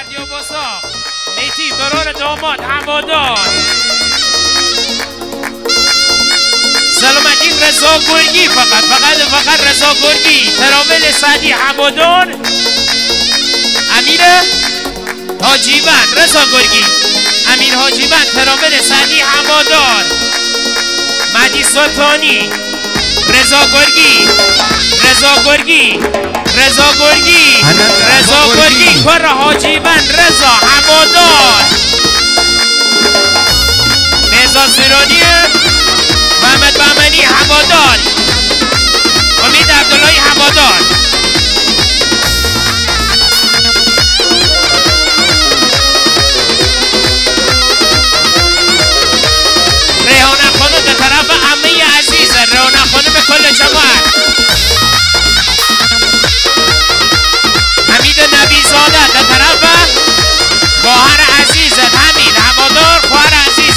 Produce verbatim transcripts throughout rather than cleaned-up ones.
بردیا باسا میتی برار داماد هوادار سلامتی رضا گرگی فقط فقط فقط رضا گرگی ترامل سعدی هوادار امیر حاجیبند رضا گرگی امیر حاجیبند ترامل سعدی هوادار مهدی سلطانی رضا گرگی رضا گرگی رضا گرگی رضا گرگی پر حاجیبند رضا هوادار رضا سرانی محمد بهمنی هوادار امید عبداللهی هوادار ریحانه خانم به طرف عمه عزیز ریحانه خانم کل جماعت حمید نبیزاده به طرف خواهر عزیز حمید هوادار خواهر عزیز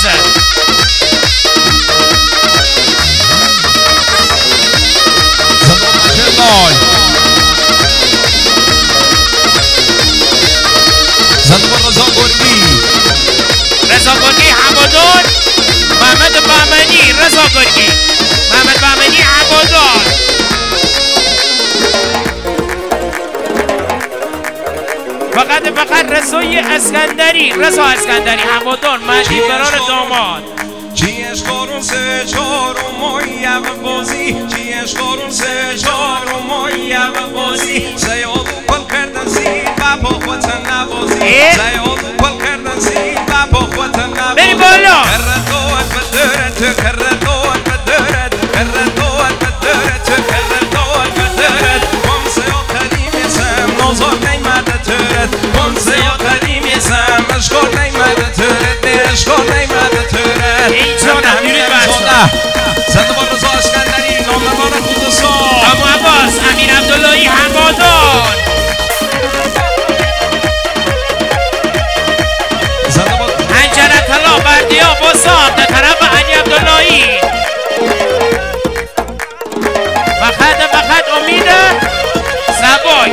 زندگان رضا گرگی رضا گرگی هوادار محمد بهمنی رضا گرگی محمد بهمنی هوادار فقط فقط رضای اسکندری رضا اسکندری هوادار مهدی برار داماد چیش قرون سه چهارم مایم بازی چیش قرون سه چهارم مایم بازی زیاد پل کردن زیر و با وطن نوازی زیاد پل کردن زیر و با وطن نوازی بری بالا کردوات بدرت کردوات بدرت کردوات بدرت کردوات بدرت کم زیاد قدیم سم نازار نیمده ترت کم زیاد قدیم سم اشکار نیمده ترت اشکار نیمده ترت اینجا نمیرید بچه زندگان رضا اسکندری نامدار خودسا ابو عباس امیر عبداللهی هوادار هنجره طلا بردیا باسا به طرف علی عبداللهی فقط فقط امید زبای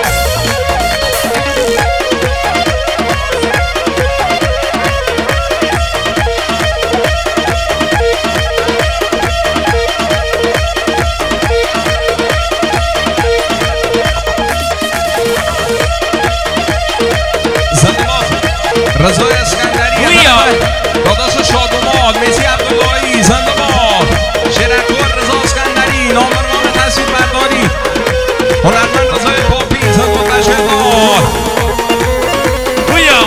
رضا اسکندری داداش شادومان میزی عبداللهی زندباد شیرکور رضا اسکندری نامبرمان تصویر برداری هنرمند رضای پاپی زندباد تشکر بویا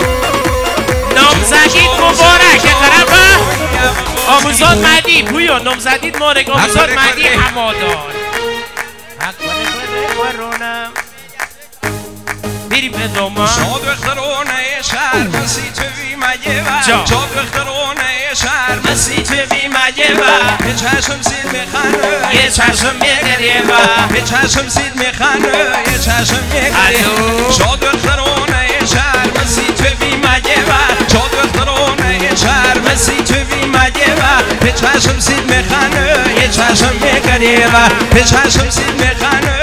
نامزدید مبارک طرف آموزاد مهدی بویا نامزدید مبارک آموزاد مهدی هوادار حق کنه کنه بریم ادامه شاد اخترونه شهر مسی توی مگه و شاد اخترونه شهر مسی توی مگه و یه چشم زید میخنه یه چشم میگریه و یه چشم زید میخنه یه چشم میگریه شاد اخترونه شهر مسی توی مگه و شاد اخترونه شهر مسی توی مگه و یه چشم زید میخنه یه چشم میگریه و یه چشم زید میخنه